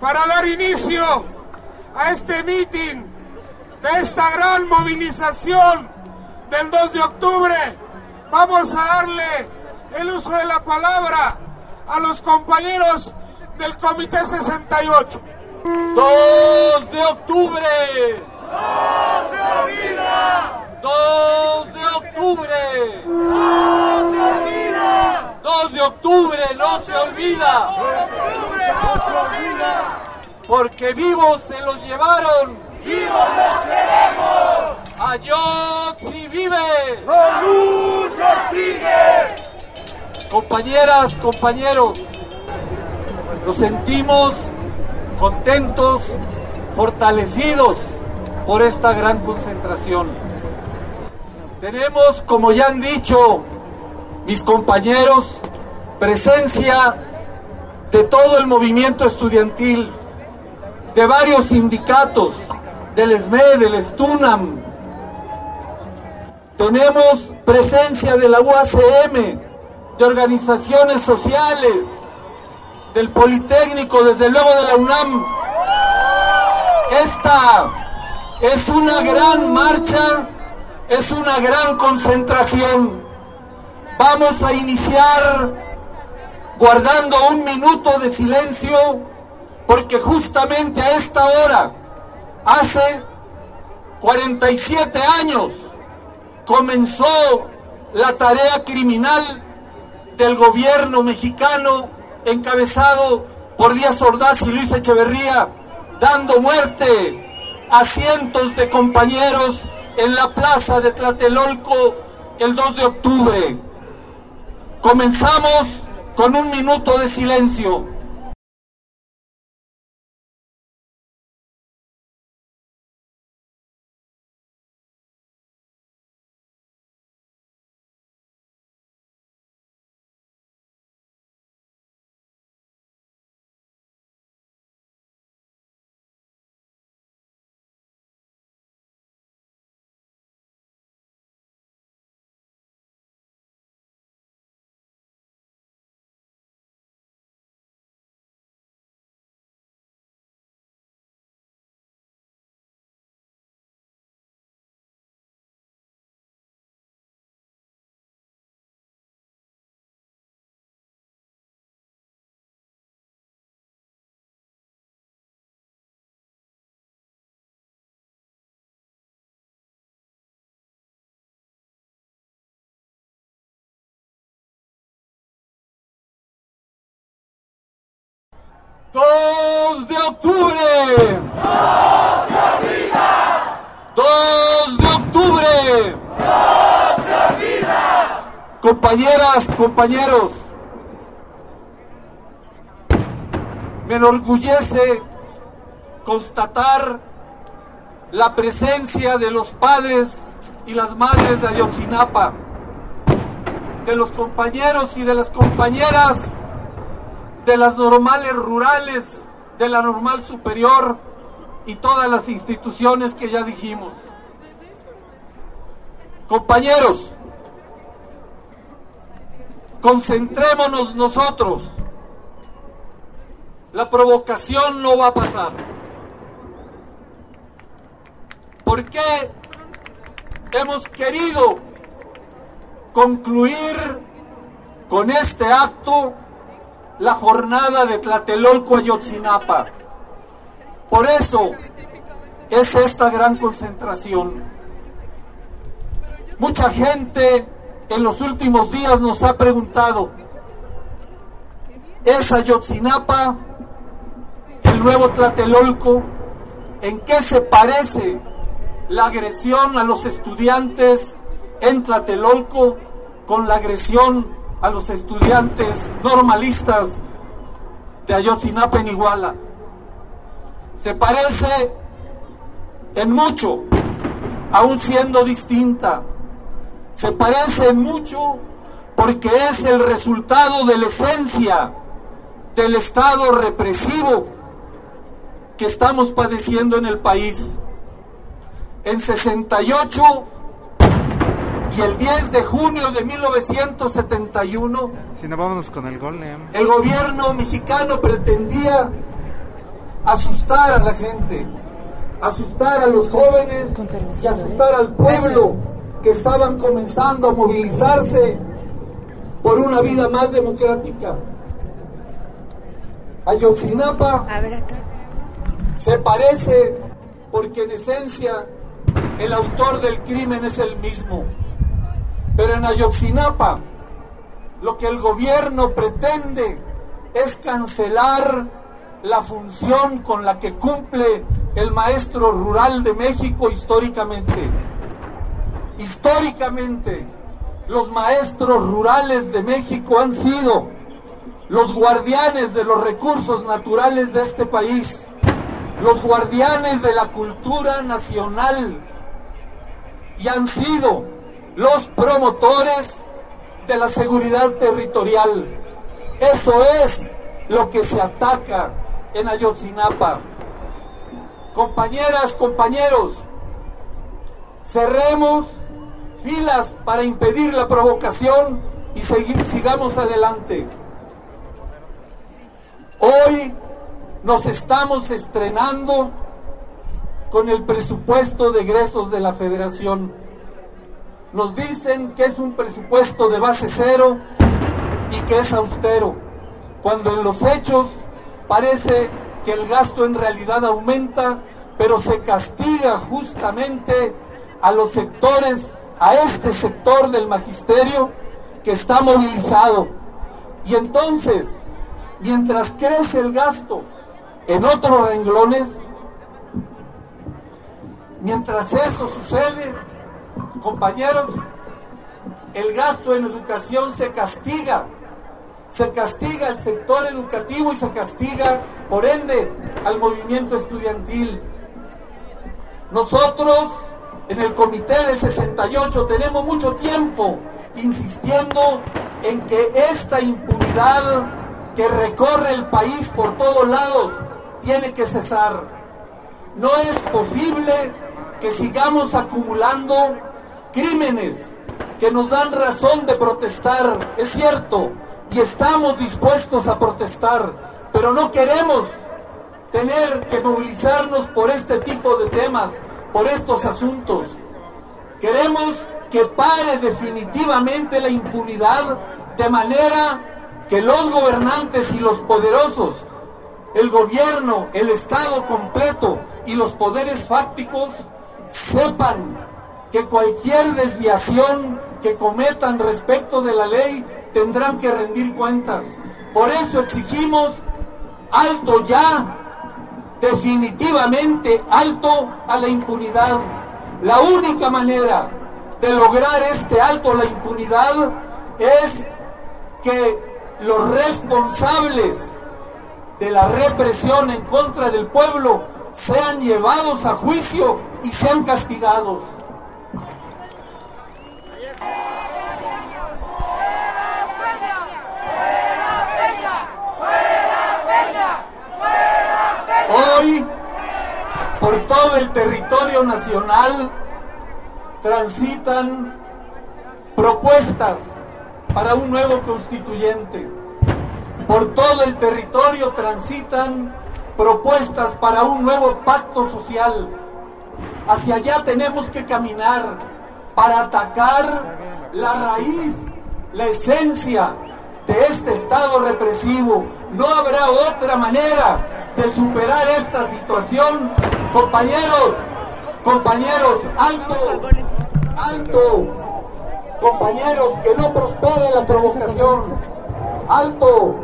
para dar inicio a este mitin, de esta gran movilización del 2 de octubre. Vamos a darle el uso de la palabra a los compañeros del Comité 68. 2 de octubre. ¡No se olvida! 2 de octubre. ¡No se olvida! 2 de octubre no se olvida. 2 de octubre no se olvida. Porque vivos se los llevaron. ¡Vivos los queremos! Ayotzi vive. ¡La lucha sigue! Compañeras, compañeros, nos sentimos contentos, fortalecidos por esta gran concentración. Tenemos, como ya han dicho mis compañeros, presencia de todo el movimiento estudiantil, de varios sindicatos, del SME, del STUNAM. Tenemos presencia de la UACM, de organizaciones sociales, del Politécnico, desde luego de la UNAM. Esta es una gran marcha, es una gran concentración. Vamos a iniciar guardando un minuto de silencio, porque justamente a esta hora, hace 47 años, comenzó la tarea criminal del gobierno mexicano encabezado por Díaz Ordaz y Luis Echeverría, dando muerte a cientos de compañeros en la plaza de Tlatelolco el 2 de octubre. Comenzamos con un minuto de silencio. ¡2 de octubre! ¡No se olvida! 2 de octubre. ¡No se olvida! Compañeras, compañeros, me enorgullece constatar la presencia de los padres y las madres de Ayotzinapa, de los compañeros y de las compañeras de las normales rurales, de la normal superior y todas las instituciones que ya dijimos. Compañeros, concentrémonos nosotros. La provocación no va a pasar. Porque hemos querido concluir con este acto la jornada de Tlatelolco Ayotzinapa. Por eso es esta gran concentración. Mucha gente en los últimos días nos ha preguntado: ¿es Ayotzinapa el nuevo Tlatelolco? ¿En qué se parece la agresión a los estudiantes en Tlatelolco con la agresión a los estudiantes normalistas de Ayotzinapa en Iguala? Se parece en mucho, aún siendo distinta. Se parece en mucho porque es el resultado de la esencia del estado represivo que estamos padeciendo en el país. En 68 y el 10 de junio de 1971, si no, vámonos con el gol, el gobierno mexicano pretendía asustar a la gente, asustar a los jóvenes y asustar al pueblo que estaban comenzando a movilizarse por una vida más democrática. Ayotzinapa se parece porque en esencia el autor del crimen es el mismo, pero en Ayotzinapa lo que el gobierno pretende es cancelar la función con la que cumple el maestro rural de México históricamente. Históricamente, los maestros rurales de México han sido los guardianes de los recursos naturales de este país, los guardianes de la cultura nacional, y han sido los promotores de la seguridad territorial. Eso es lo que se ataca en Ayotzinapa. Compañeras, compañeros, cerremos filas para impedir la provocación y sigamos adelante. Hoy nos estamos estrenando con el presupuesto de egresos de la Federación. Nos dicen que es un presupuesto de base cero y que es austero, cuando en los hechos parece que el gasto en realidad aumenta, pero se castiga justamente a los sectores, a este sector del magisterio que está movilizado. Y entonces, mientras crece el gasto en otros renglones, mientras eso sucede, compañeros, el gasto en educación se castiga al sector educativo y se castiga, por ende, al movimiento estudiantil. Nosotros, en el Comité de 68, tenemos mucho tiempo insistiendo en que esta impunidad que recorre el país por todos lados tiene que cesar. No es posible que sigamos acumulando crímenes que nos dan razón de protestar, es cierto, y estamos dispuestos a protestar, pero no queremos tener que movilizarnos por este tipo de temas, por estos asuntos. Queremos que pare definitivamente la impunidad, de manera que los gobernantes y los poderosos, el gobierno, el Estado completo y los poderes fácticos sepan que cualquier desviación que cometan respecto de la ley tendrán que rendir cuentas. Por eso exigimos alto ya, definitivamente alto a la impunidad. La única manera de lograr este alto a la impunidad es que los responsables de la represión en contra del pueblo sean llevados a juicio y sean castigados. Hoy, por todo el territorio nacional, transitan propuestas para un nuevo constituyente. Por todo el territorio transitan propuestas para un nuevo pacto social. Hacia allá tenemos que caminar para atacar la raíz, la esencia de este Estado represivo. No habrá otra manera de superar esta situación. Compañeros, alto, compañeros, que no prospere la provocación, alto,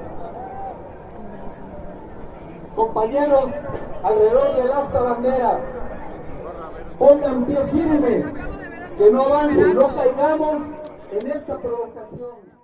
compañeros, alrededor del asta bandera, pongan pie firme, que no avancen, no caigamos en esta provocación.